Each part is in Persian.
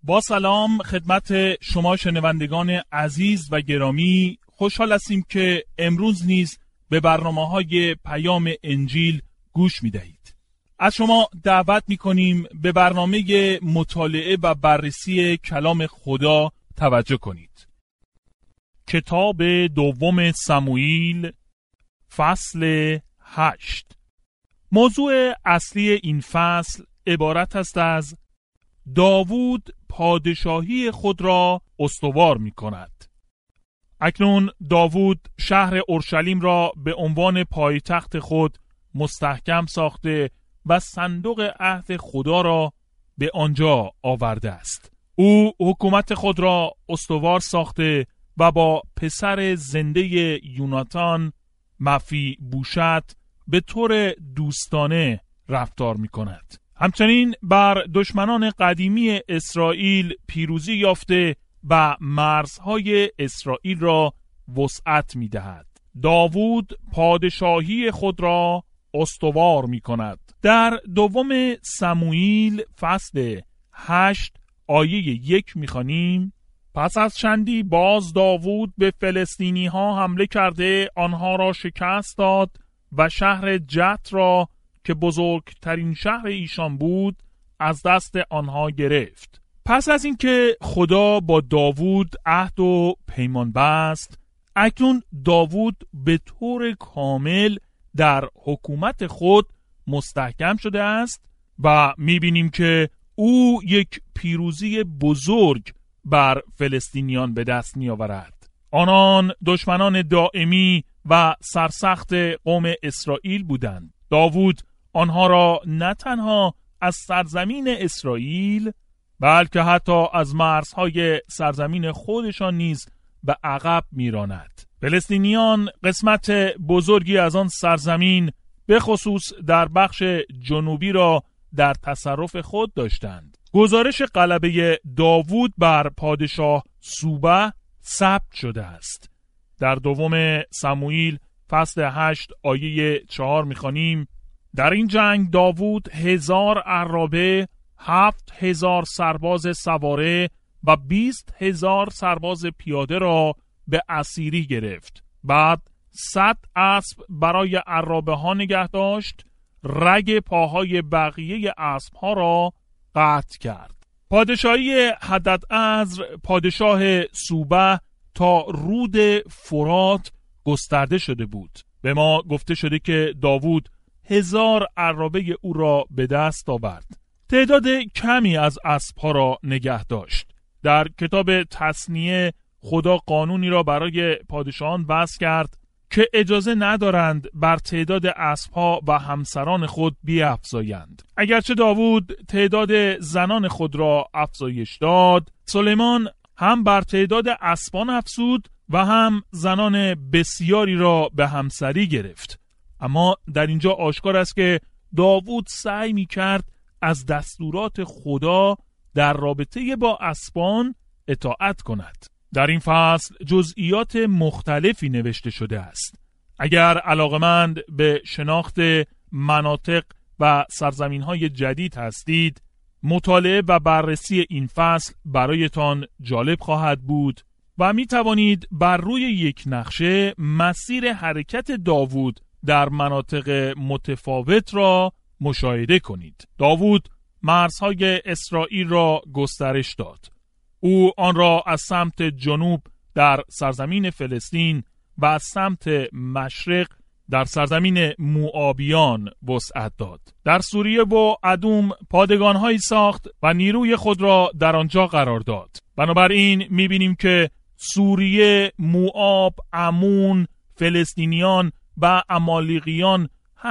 با سلام خدمت شما شنوندگان عزیز و گرامی، خوشحال هستیم که امروز نیز به برنامه‌های پیام انجیل گوش می‌دهید. از شما دعوت می‌کنیم به برنامه مطالعه و بررسی کلام خدا توجه کنید. کتاب دوم سموئیل فصل 8. موضوع اصلی این فصل عبارت است از داوود پادشاهی خود را استوار می کند. اکنون داوود شهر اورشلیم را به عنوان پایتخت خود مستحکم ساخته و صندوق عهد خدا را به آنجا آورده است. او حکومت خود را استوار ساخته و با پسر زنده یوناتان مفی بوشت به طور دوستانه رفتار می کند. همچنین بر دشمنان قدیمی اسرائیل پیروزی یافته و مرزهای اسرائیل را وسعت می دهد. داوود پادشاهی خود را استوار می کند. در دوم سموئیل فصل 8 آیه 1 می خوانیم: پس از چندی باز داوود به فلسطینی ها حمله کرده آنها را شکست داد و شهر جت را که بزرگترین شهر ایشان بود از دست آنها گرفت. پس از اینکه خدا با داوود عهد و پیمان بست، اکنون داوود به طور کامل در حکومت خود مستحکم شده است و می‌بینیم که او یک پیروزی بزرگ بر فلسطینیان به دست می‌آورد. آنان دشمنان دائمی و سرسخت قوم اسرائیل بودند. داوود آنها را نه تنها از سرزمین اسرائیل بلکه حتی از مرزهای سرزمین خودشان نیز به عقب میراند. فلسطینیان قسمت بزرگی از آن سرزمین به خصوص در بخش جنوبی را در تصرف خود داشتند. گزارش غلبه داوود بر پادشاه سوبه ثبت شده است. در دوم سموئیل فصل 8 آیه 4 می‌خوانیم: در این جنگ داوود 1000 عرابه، 7000 سرباز سواره و 20000 سرباز پیاده را به اسیری گرفت. بعد 100 اسب برای عرابه ها نگه داشت، رگ پاهای بقیه اسب ها را قطع کرد. پادشاهی هددعزر پادشاه سوبه تا رود فرات گسترده شده بود. به ما گفته شده که داوود 1000 عرابه او را به دست آورد. تعداد کمی از اسبها را نگه داشت. در کتاب تثنیه خدا قانونی را برای پادشاهان وضع کرد که اجازه ندارند بر تعداد اسبها و همسران خود بیفزایند. اگرچه داوود تعداد زنان خود را افزایش داد، سلیمان هم بر تعداد اسبان افزود و هم زنان بسیاری را به همسری گرفت. اما در اینجا آشکار است که داوود سعی می کرد از دستورات خدا در رابطه با اسبان اطاعت کند. در این فصل جزئیات مختلفی نوشته شده است. اگر علاقمند به شناخت مناطق و سرزمین‌های جدید هستید، مطالعه و بررسی این فصل برایتان جالب خواهد بود و می توانید بر روی یک نقشه مسیر حرکت داوود در مناطق متفاوت را مشاهده کنید. داوود مرزهای اسرائیل را گسترش داد. او آن را از سمت جنوب در سرزمین فلسطین و از سمت مشرق در سرزمین موآبیان وسعت داد. در سوریه و ادوم پادگان‌هایی ساخت و نیروی خود را در آنجا قرار داد. بنابراین می‌بینیم که سوریه، موآب، عمون، فلسطینیان و امالیقیان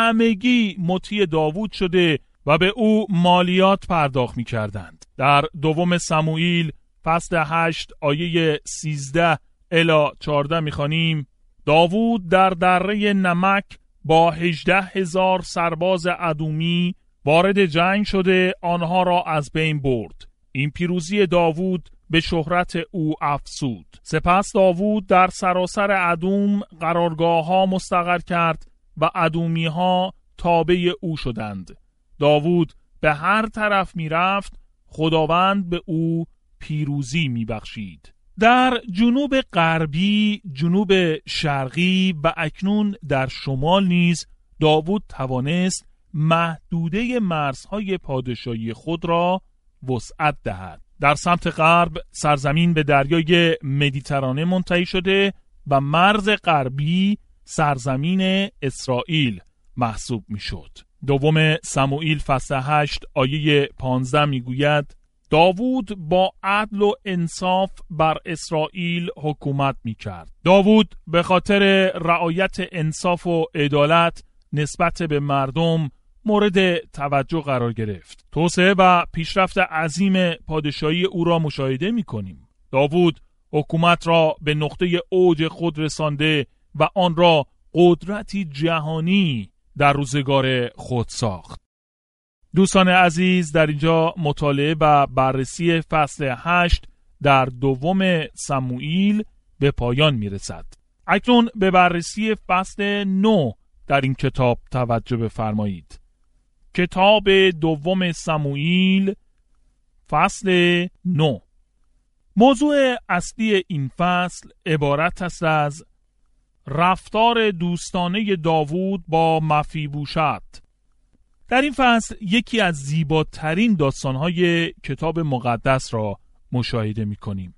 همگی مطیع داوود شده و به او مالیات پرداخت می‌کردند. در دوم سموئیل فصل 8 آیه 13 الی 14 می‌خوانیم: داوود در دره نمک با 18,000 سرباز ادومی وارد جنگ شده آنها را از بین برد. این پیروزی داوود به شهرت او افزود. سپس داوود در سراسر ادوم قرارگاه‌ها مستقر کرد و ادومی‌ها تابع او شدند. داوود به هر طرف می رفت خداوند به او پیروزی می‌بخشید. در جنوب غربی، جنوب شرقی و اکنون در شمال نیز داوود توانست محدوده مرزهای پادشاهی خود را وسعت دهد. در سمت غرب سرزمین به دریای مدیترانه منتهی شده و مرز غربی سرزمین اسرائیل محسوب میشد. دوم سموئیل فصل 8 آیه 15 میگوید داوود با عدل و انصاف بر اسرائیل حکومت میکرد. داوود به خاطر رعایت انصاف و عدالت نسبت به مردم مورد توجه قرار گرفت. توسعه و پیشرفت عظیم پادشاهی او را مشاهده می‌کنیم. داوود حکومت را به نقطه اوج خود رسانده و آن را قدرتی جهانی در روزگار خود ساخت. دوستان عزیز، در اینجا مطالعه و بررسی فصل 8 در دوم سموئیل به پایان می‌رسد. اکنون به بررسی فصل 9 در این کتاب توجه بفرمایید. کتاب دوم سموئیل فصل 9. موضوع اصلی این فصل عبارت است از رفتار دوستانه داوود با مفیبوشت. در این فصل یکی از زیباترین داستانهای کتاب مقدس را مشاهده می کنیم.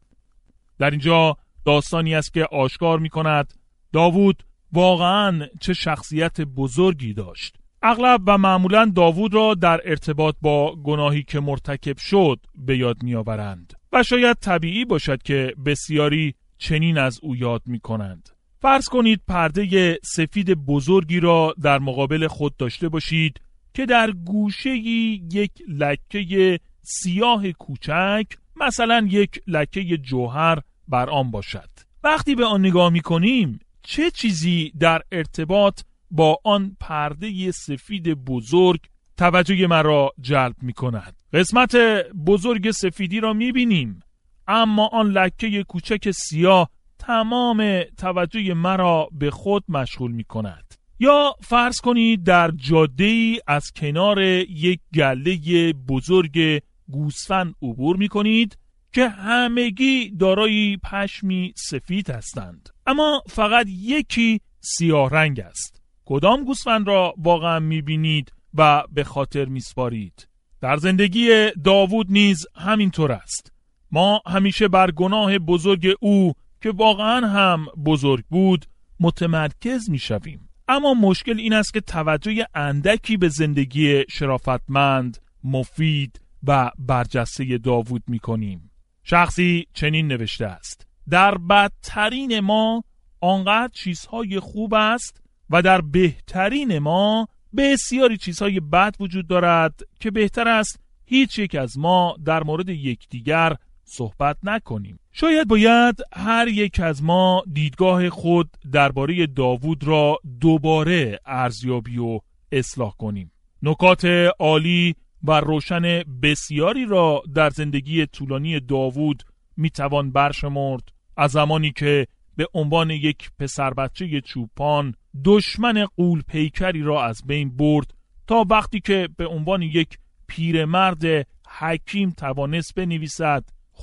در اینجا داستانی است که آشکار می کند داوود واقعاً چه شخصیت بزرگی داشت. اغلب و معمولاً داوود را در ارتباط با گناهی که مرتکب شد به یاد می آورند و شاید طبیعی باشد که بسیاری چنین از او یاد می کنند. فرض کنید پرده سفید بزرگی را در مقابل خود داشته باشید که در گوشه‌ای یک لکه سیاه کوچک، مثلا یک لکه جوهر بر آن باشد. وقتی به آن نگاه می کنیم چه چیزی در ارتباط با آن پرده سفید بزرگ توجه مرا جلب می کند؟ قسمت بزرگ سفیدی را می بینیم، اما آن لکه کوچک سیاه تمام توجه مرا به خود مشغول می کند. یا فرض کنید در جاده‌ای از کنار یک گله بزرگ گوسفند عبور می کنید که همگی دارای پشمی سفید هستند، اما فقط یکی سیاه رنگ است. کدام گوسفند را واقعا می بینید و به خاطر می سپارید؟ در زندگی داوود نیز همینطور است. ما همیشه بر گناه بزرگ او که واقعا هم بزرگ بود متمرکز می شویم. اما مشکل این است که توجه اندکی به زندگی شرافتمند، مفید و برجسته داوود می کنیم. شخصی چنین نوشته است: در بدترین ما آنقدر چیزهای خوب است و در بهترین ما بسیاری چیزهای بد وجود دارد که بهتر است هیچ یک از ما در مورد یکدیگر صحبت نکنیم. شاید باید هر یک از ما دیدگاه خود درباره داوود را دوباره ارزیابی و اصلاح کنیم. نکات عالی و روشن بسیاری را در زندگی طولانی داوود میتوان برشمرد. از زمانی که به عنوان یک پسر بچه چوپان دشمن غول پیکری را از بین برد تا وقتی که به عنوان یک پیرمرد حکیم توانست بنویسد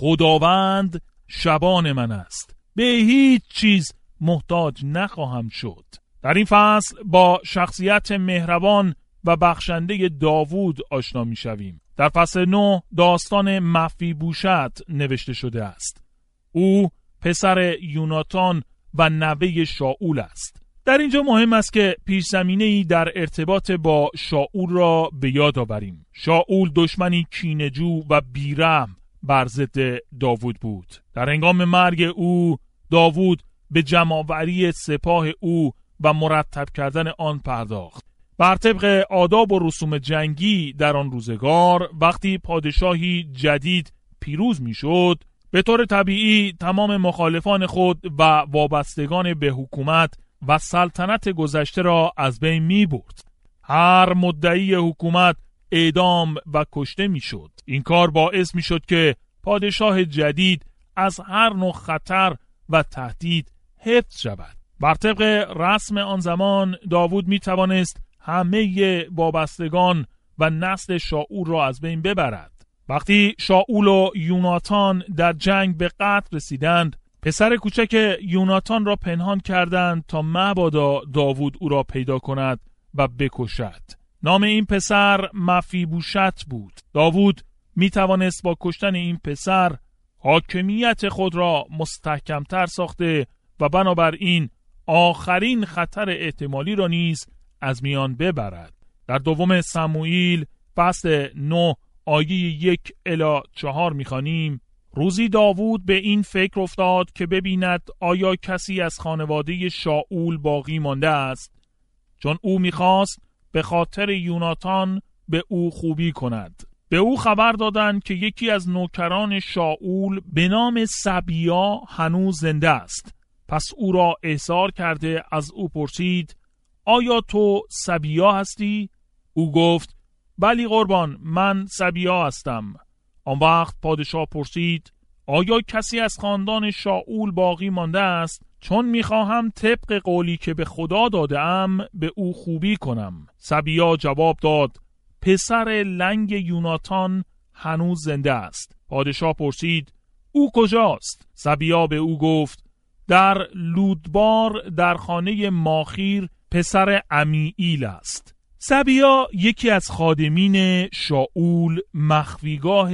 خداوند شبان من است، به هیچ چیز محتاج نخواهم شد. در این فصل با شخصیت مهربان و بخشنده داوود آشنا می شویم. در فصل 9 داستان مفیبوشت نوشته شده است. او پسر یوناتان و نوه شاول است. در اینجا مهم است که پیش زمینه‌ای در ارتباط با شاول را به یاد آوریم. شاول دشمنی کینه‌جو و بیرحم بر ضد داوود بود. در هنگام مرگ او داوود به جمع‌آوری سپاه او و مرتب کردن آن پرداخت. بر طبق آداب و رسوم جنگی در آن روزگار وقتی پادشاهی جدید پیروز میشد، به طور طبیعی تمام مخالفان خود و وابستگان به حکومت و سلطنت گذشته را از بین می برد. هر مدعی حکومت اعدام و کشته می شد. این کار باعث می شد که پادشاه جدید از هر نوع خطر و تهدید حفظ شود. بر طبق رسم آن زمان داوود می توانست همه وابستگان و نسل شاول را از بین ببرد. وقتی شاول و یوناتان در جنگ به قتل رسیدند، پسر کوچک یوناتان را پنهان کردند تا مبادا داوود او را پیدا کند و بکشد. نام این پسر مفیبوشت بود. داوود می توانست با کشتن این پسر حاکمیت خود را مستحکمتر ساخته و بنابراین آخرین خطر احتمالی را نیز از میان ببرد. در دوم سموئیل فصل 9 آیه 1 الی 4 می‌خوانیم: روزی داوود به این فکر افتاد که ببیند آیا کسی از خانواده شاول باقی مانده است، چون او می‌خواست به خاطر یوناتان به او خوبی کند. به او خبر دادند که یکی از نوکران شاول به نام سبیا هنوز زنده است. پس او را احضار کرده از او پرسید: آیا تو سبیا هستی؟ او گفت: بلی قربان، من سبیا هستم. آن وقت پادشاه پرسید: آیا کسی از خاندان شاول باقی مانده است؟ چون میخواهم طبق قولی که به خدا دادم به او خوبی کنم. سبیا جواب داد: پسر لنگ یوناتان هنوز زنده است. پادشاه پرسید: او کجاست؟ سبیا به او گفت: در لودبار در خانه ماخیر پسر عمیئیل است. سبیا یکی از خادمین شاول مخفیگاه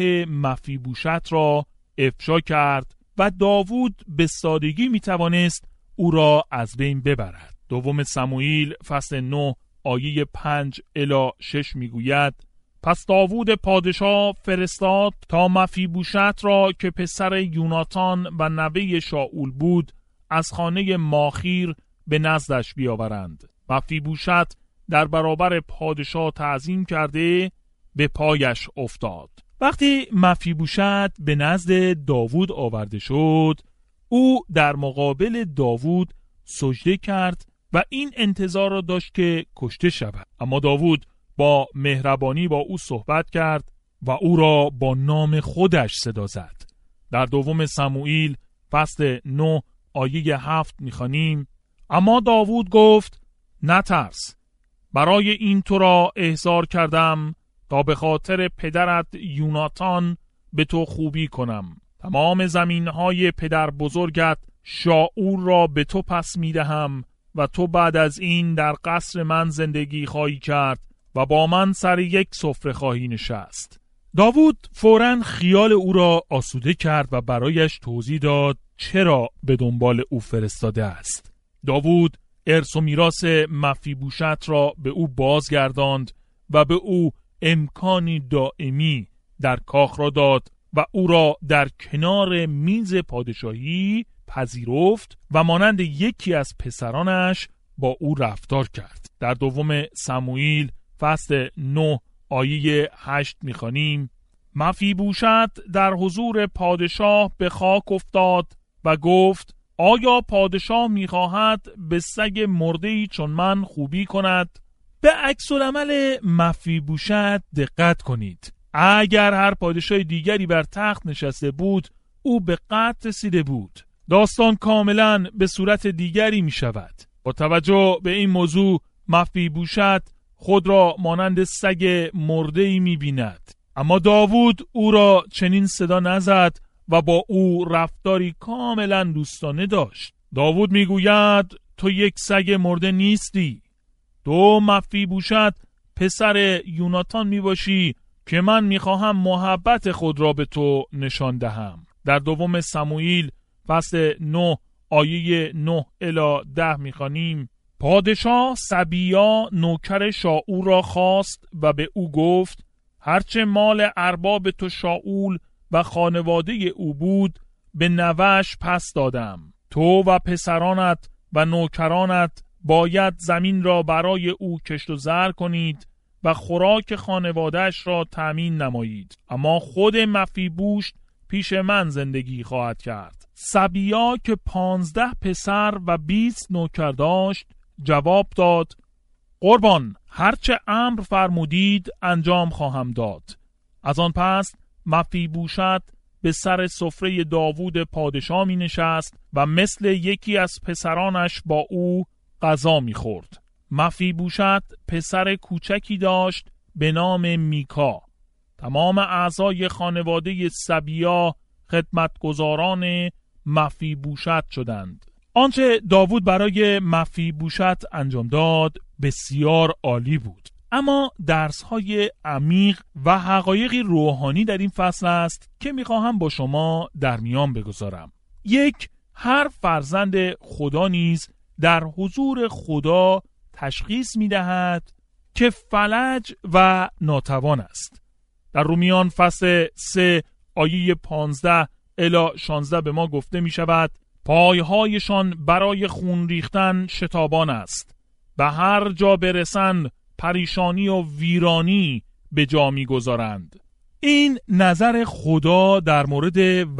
مفیبوشت را افشا کرد و داوود به سادگی میتوانست او را از بین ببرد. دوم سموئیل فصل 9 آیه 5 الی 6 میگوید: پس داوود پادشاه فرستاد تا مفیبوشت را که پسر یوناتان و نوه شاول بود از خانه ماخیر به نزدش بیاورند. مفیبوشت در برابر پادشاه تعظیم کرده به پایش افتاد. وقتی مفیبوشت به نزد داوود آورده شد، او در مقابل داوود سجده کرد و این انتظار را داشت که کشته شود. اما داوود با مهربانی با او صحبت کرد و او را با نام خودش صدا زد. در دوم سموئیل فصل 9 آیه 7 می‌خوانیم: اما داوود گفت: نترس، برای این تو را احضار کردم تا به خاطر پدرت یوناتان به تو خوبی کنم. تمام زمینهای پدر بزرگت شاول را به تو پس میدهم و تو بعد از این در قصر من زندگی خواهی کرد و با من سر یک سفره خواهی نشست. داوود فوراً خیال او را آسوده کرد و برایش توضیح داد چرا به دنبال او فرستاده است. داوود ارث و میراث مفیبوشت را به او بازگرداند و به او امکانی دائمی در کاخ را داد و او را در کنار میز پادشاهی پذیرفت و مانند یکی از پسرانش با او رفتار کرد. در دوم سموئیل فصل 9 آیه 8 می‌خوانیم: مفیبوشت در حضور پادشاه به خاک افتاد و گفت: آیا پادشاه می‌خواهد به سگ مرده‌ای چون من خوبی کند؟ به عکس العمل مفیبوشت دقت کنید. اگر هر پادشاه دیگری بر تخت نشسته بود، او به قتل رسیده بود. داستان کاملا به صورت دیگری می شود. با توجه به این موضوع مفیبوشت خود را مانند سگ مرده‌ای می بیند. اما داوود او را چنین صدا نزد و با او رفتاری کاملا دوستانه داشت. داوود می گوید: تو یک سگ مرده نیستی. تو مفیبوشت پسر یوناتان می باشی که من می خواهم محبت خود را به تو نشان دهم. در دوم سموئیل فصل 9 آیه 9 الی 10 می خوانیم: پادشاه سبیا نوکر شاول را خواست و به او گفت: هرچه مال ارباب تو شاول و خانواده او بود به نوش پس دادم. تو و پسرانت و نوکرانت باید زمین را برای او کشت و زرع کنید و خوراک خانوادهش را تأمین نمایید. اما خود مفیبوشت پیش من زندگی خواهد کرد. سبیا که 15 پسر و 20 نوکر داشت جواب داد: قربان، هرچه امر فرمودید انجام خواهم داد. از آن پس مفیبوشت به سر سفره داوود پادشاه می نشست و مثل یکی از پسرانش با او غذا می خورد. مفیبوشت پسر کوچکی داشت به نام میکا. تمام اعضای خانواده سبیا خدمتگزاران مفیبوشت شدند. آنچه داوود برای مفیبوشت انجام داد بسیار عالی بود. اما درس‌های عمیق و حقایقی روحانی در این فصل است که می‌خواهم با شما در میان بگذارم. یک، هر فرزند خدا نیز در حضور خدا تشخیص می‌دهد که فلج و ناتوان است. در رومیان فصل 3 آیه 15 الی 16 به ما گفته می‌شود پایهایشان برای خون ریختن شتابان است. به هر جا برسند پریشانی و ویرانی به جا می‌گذارند. این نظر خدا در مورد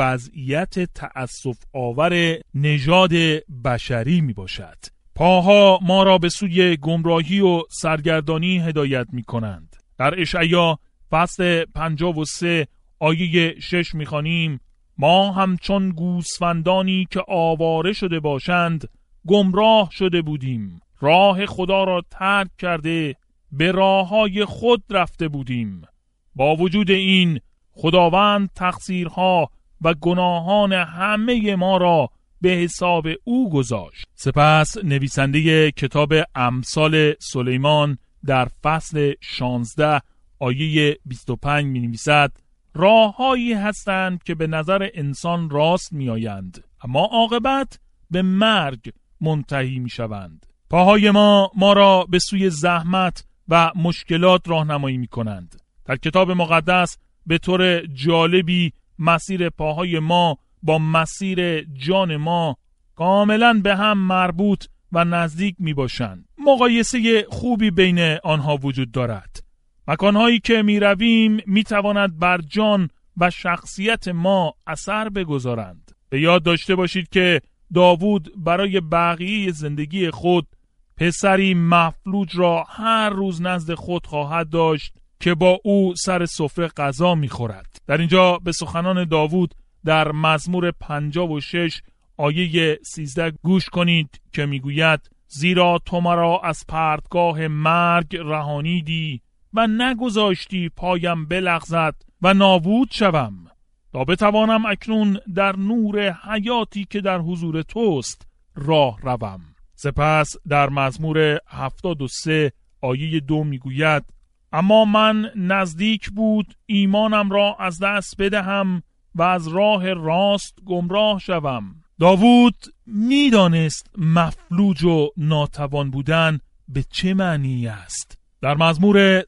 وضعیت تأسف آور نژاد بشری می باشد. پاها ما را به سوی گمراهی و سرگردانی هدایت می کنند. در اشعیا فصل 53 آیه 6 می خوانیم ما همچون گوسفندانی که آواره شده باشند گمراه شده بودیم، راه خدا را ترک کرده به راههای خود رفته بودیم. با وجود این خداوند تقصیرها و گناهان همه ما را به حساب او گذاشت. سپس نویسنده کتاب امثال سلیمان در فصل 16 آیه 25 می نویسد راههایی هستند که به نظر انسان راست می آیند اما عاقبت به مرگ منتهی می شوند. پاهای ما را به سوی زحمت و مشکلات راهنمایی می کنند. در کتاب مقدس به طور جالبی مسیر پاهای ما با مسیر جان ما کاملا به هم مربوط و نزدیک می باشند. مقایسه خوبی بین آنها وجود دارد. مکانهایی که می رویم می تواند بر جان و شخصیت ما اثر بگذارند. به یاد داشته باشید که داوود برای بقیه زندگی خود پسری مفلوج را هر روز نزد خود خواهد داشت که با او سر سفره غذا می‌خورد. در اینجا به سخنان داوود در مزمور 56 آیه 13 گوش کنید که میگوید زیرا تو مرا از پرتگاه مرگ رهانیدی و نگذاشتی پایم بلغزد و نابود شوم تا بتوانم اکنون در نور حیاتی که در حضور توست راه روم. سپس در مزمور 73 آیه 2 میگوید اما من نزدیک بود ایمانم را از دست بدهم و از راه راست گمراه شوم. داوود میدانست مفلوج و ناتوان بودن به چه معنی است. در مزمور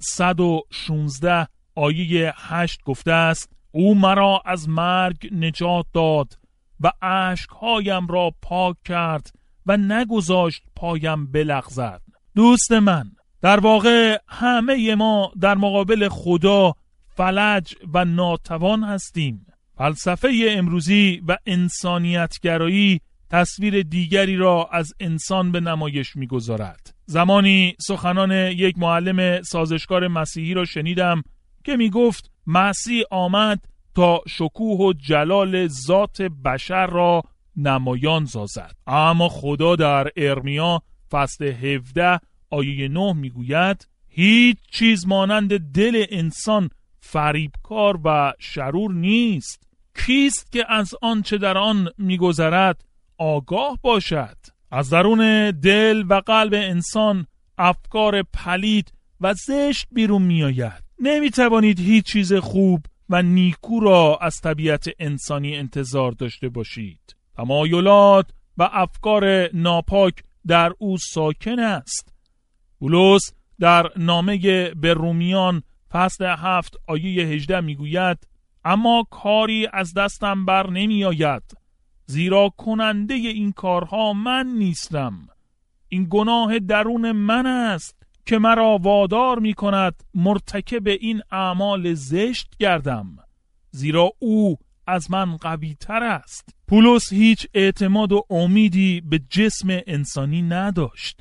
116 آیه 8 گفته است او مرا از مرگ نجات داد و اشکهایم را پاک کرد و نگذاشت پایم بلغزد. دوست من، در واقع همه ما در مقابل خدا فلج و ناتوان هستیم. فلسفه امروزی و انسانیتگرایی تصویر دیگری را از انسان به نمایش می‌گذارد. زمانی سخنان یک معلم سازشکار مسیحی را شنیدم که می‌گفت مسیح آمد تا شکوه و جلال ذات بشر را نمایان سازد. اما خدا در ارمیا فصل 17 آیه 9 میگوید هیچ چیز مانند دل انسان فریبکار و شرور نیست. کیست که از آنچه در آن میگذرد آگاه باشد؟ از درون دل و قلب انسان افکار پلید و زشت بیرون میآید. نمیتوانید هیچ چیز خوب و نیکو را از طبیعت انسانی انتظار داشته باشید. تمایلات و افکار ناپاک در او ساکن است. پولس در نامه به رومیان فصل 7 آیه 18 میگوید اما کاری از دستم بر نمی آید زیرا کننده این کارها من نیستم. این گناه درون من است که مرا وادار می کند مرتکب این اعمال زشت گردم، زیرا او از من قوی تر است. پولس هیچ اعتماد و امیدی به جسم انسانی نداشت.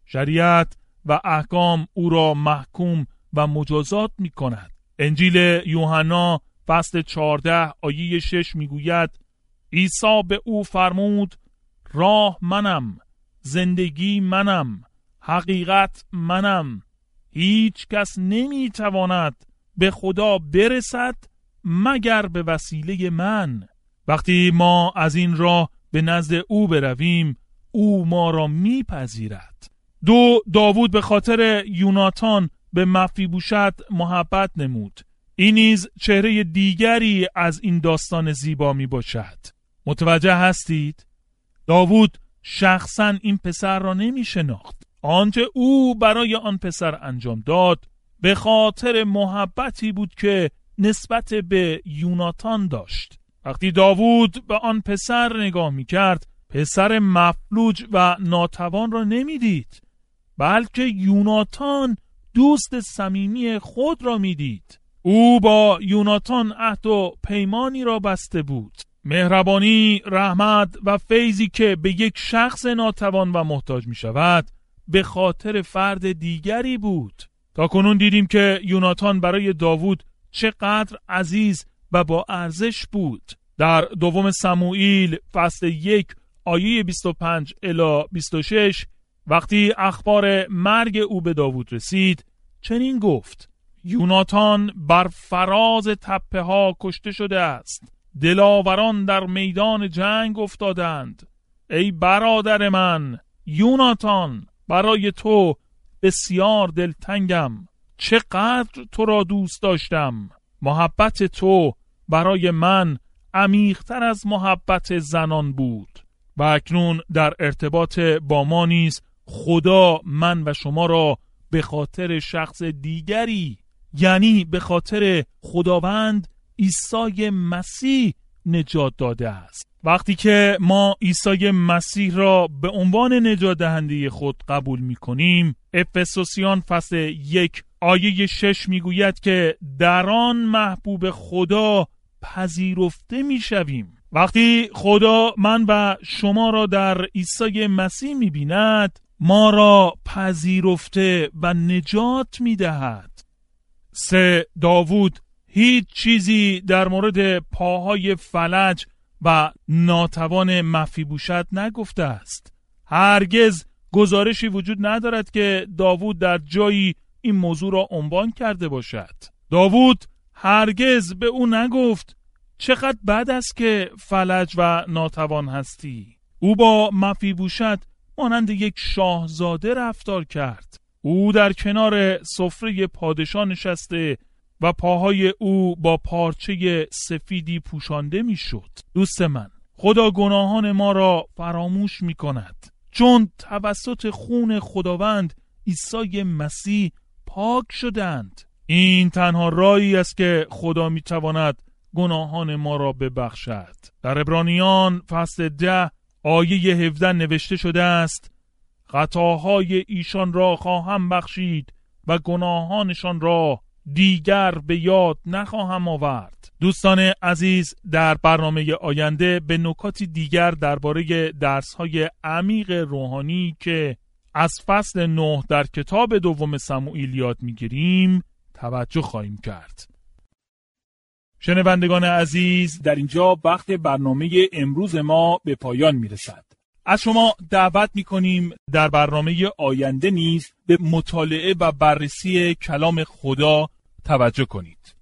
شریعت و احکام او را محکوم و مجازات می کند. انجیل یوحنا فصل 14 آیه 6 می گوید عیسی به او فرمود راه منم، زندگی منم، حقیقت منم. هیچ کس نمی تواند به خدا برسد مگر به وسیله من. وقتی ما از این راه به نزد او برویم او ما را میپذیرد. داوود به خاطر یوناتان به مفیبوشت محبت نمود. این نیز چهره دیگری از این داستان زیبا می باشد. متوجه هستید؟ داوود شخصا این پسر را نمی شناخت. آنچه او برای آن پسر انجام داد به خاطر محبتی بود که نسبت به یوناتان داشت. وقتی داوود به آن پسر نگاه می کرد پسر مفلوج و ناتوان را نمی دید، بلکه یوناتان دوست صمیمی خود را می دید. او با یوناتان عهد و پیمانی را بسته بود. مهربانی، رحمت و فیضی که به یک شخص ناتوان و محتاج می شود به خاطر فرد دیگری بود. تا کنون دیدیم که یوناتان برای داوود چقدر عزیز و با ارزش بود. در دوم سموئیل فصل 1 آیه 25 الی 26 وقتی اخبار مرگ او به داوود رسید چنین گفت: یوناتان بر فراز تپه ها کشته شده است، دلاوران در میدان جنگ افتادند. ای برادر من یوناتان، برای تو بسیار دلتنگم، چقدر تو را دوست داشتم. محبت تو برای من عمیق‌تر از محبت زنان بود و اکنون در ارتباط با ما نیز خدا من و شما را به خاطر شخص دیگری، یعنی به خاطر خداوند عیسی مسیح نجات داده است. وقتی که ما عیسی مسیح را به عنوان نجات دهنده خود قبول می کنیم، افسوسیان فصل 1 آیه 6 می گوید که در آن محبوب خدا پذیرفته می شویم. وقتی خدا من و شما را در عیسی مسیح می بیند ما را پذیرفته و نجات می دهد. 3. داوود هیچ چیزی در مورد پاهای فلج و ناتوان مفیبوشت نگفته است. هرگز گزارشی وجود ندارد که داوود در جایی این موضوع را عنوان کرده باشد. داوود هرگز به او نگفت چقدر بد است که فلج و ناتوان هستی. او با مفیبوشت مانند یک شاهزاده رفتار کرد. او در کنار سفره پادشاه نشسته و پاهای او با پارچه سفیدی پوشانده می شد. دوست من، خدا گناهان ما را فراموش می کند، چون توسط خون خداوند عیسی مسیح پاک شدند. این تنها راهی است که خدا می تواند گناهان ما را ببخشد. در عبرانیان فصل 10 آیه 17 نوشته شده است: خطاهای ایشان را خواهم بخشید و گناهانشان را دیگر به یاد نخواهم آورد. دوستان عزیز، در برنامه آینده به نکاتی دیگر درباره درس‌های عمیق روحانی که از فصل 9 در کتاب دوم سموئیل یاد می‌گیریم توجه خواهیم کرد. شنوندگان عزیز، در اینجا وقت برنامه امروز ما به پایان میرسد. از شما دعوت میکنیم در برنامه آینده نیز به مطالعه و بررسی کلام خدا توجه کنید.